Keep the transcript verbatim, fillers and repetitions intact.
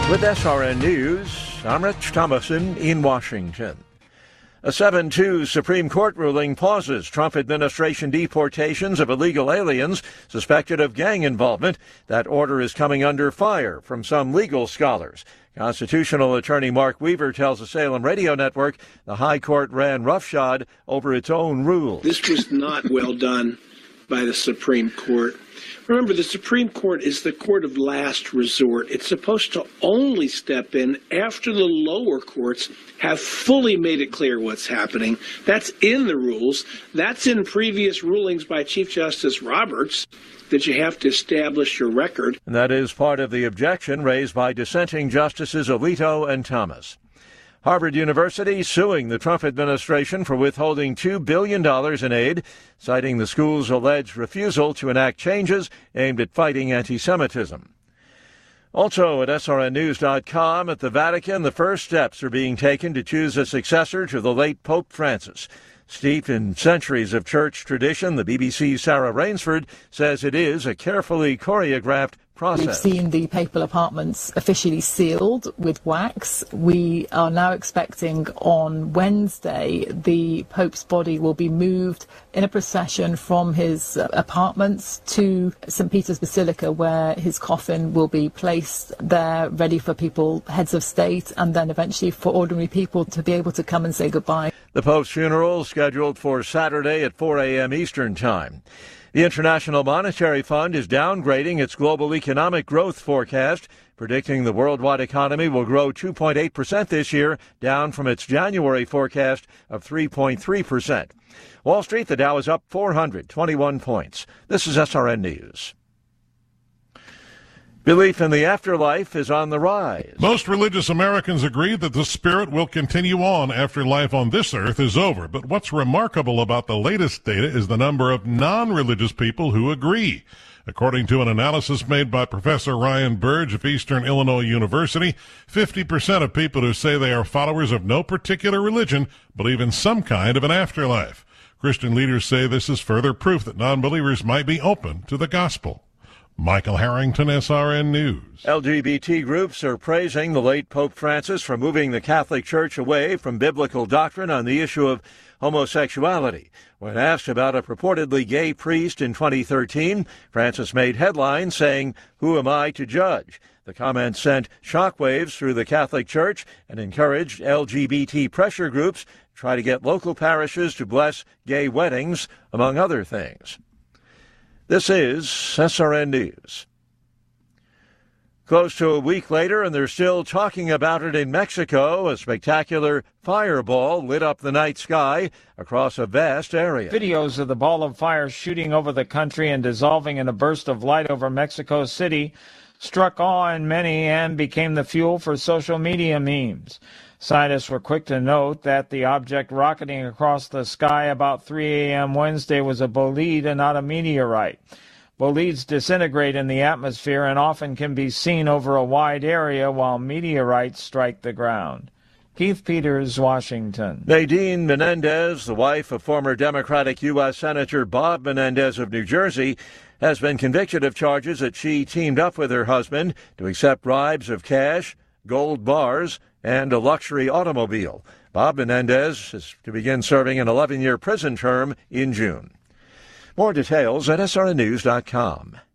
With S R N News, I'm Rich Thomason in Washington. A seven two Supreme Court ruling pauses Trump administration deportations of illegal aliens suspected of gang involvement. That order is coming under fire from some legal scholars. Constitutional attorney Mark Weaver tells the Salem Radio Network the High Court ran roughshod over its own rules. This was not well done by the Supreme Court. Remember, the Supreme Court is the court of last resort. It's supposed to only step in after the lower courts have fully made it clear what's happening. That's in the rules. That's in previous rulings by Chief Justice Roberts, that you have to establish your record. And that is part of the objection raised by dissenting Justices Alito and Thomas. Harvard University suing the Trump administration for withholding two billion dollars in aid, citing the school's alleged refusal to enact changes aimed at fighting anti-Semitism. Also at S R N news dot com, at the Vatican, the first steps are being taken to choose a successor to the late Pope Francis. Steeped in centuries of church tradition, the B B C's Sarah Rainsford says it is a carefully choreographed process. We've seen the papal apartments officially sealed with wax. We are now expecting on Wednesday the Pope's body will be moved in a procession from his apartments to Saint Peter's Basilica, where his coffin will be placed there, ready for people, heads of state, and then eventually for ordinary people to be able to come and say goodbye. The Pope's funeral scheduled for Saturday at four a.m. Eastern Time. The International Monetary Fund is downgrading its global economic growth forecast, predicting the worldwide economy will grow two point eight percent this year, down from its January forecast of three point three percent. Wall Street, the Dow is up four hundred twenty-one points. This is S R N News. Belief in the afterlife is on the rise. Most religious Americans agree that the spirit will continue on after life on this earth is over. But what's remarkable about the latest data is the number of non-religious people who agree. According to an analysis made by Professor Ryan Burge of Eastern Illinois University, fifty percent of people who say they are followers of no particular religion believe in some kind of an afterlife. Christian leaders say this is further proof that non-believers might be open to the gospel. Michael Harrington, S R N News. L G B T groups are praising the late Pope Francis for moving the Catholic Church away from biblical doctrine on the issue of homosexuality. When asked about a purportedly gay priest in twenty thirteen, Francis made headlines saying, "Who am I to judge?" The comment sent shockwaves through the Catholic Church and encouraged L G B T pressure groups to try to get local parishes to bless gay weddings, among other things. This is S R N News. Close to a week later, and they're still talking about it in Mexico, a spectacular fireball lit up the night sky across a vast area. Videos of the ball of fire shooting over the country and dissolving in a burst of light over Mexico City struck awe in many and became the fuel for social media memes. Scientists were quick to note that the object rocketing across the sky about three a.m. Wednesday was a bolide and not a meteorite. Bolides disintegrate in the atmosphere and often can be seen over a wide area, while meteorites strike the ground. Keith Peters, Washington. Nadine Menendez, the wife of former Democratic U S Senator Bob Menendez of New Jersey, has been convicted of charges that she teamed up with her husband to accept bribes of cash, gold bars, and a luxury automobile. Bob Menendez is to begin serving an eleven-year prison term in June. More details at S R N news dot com.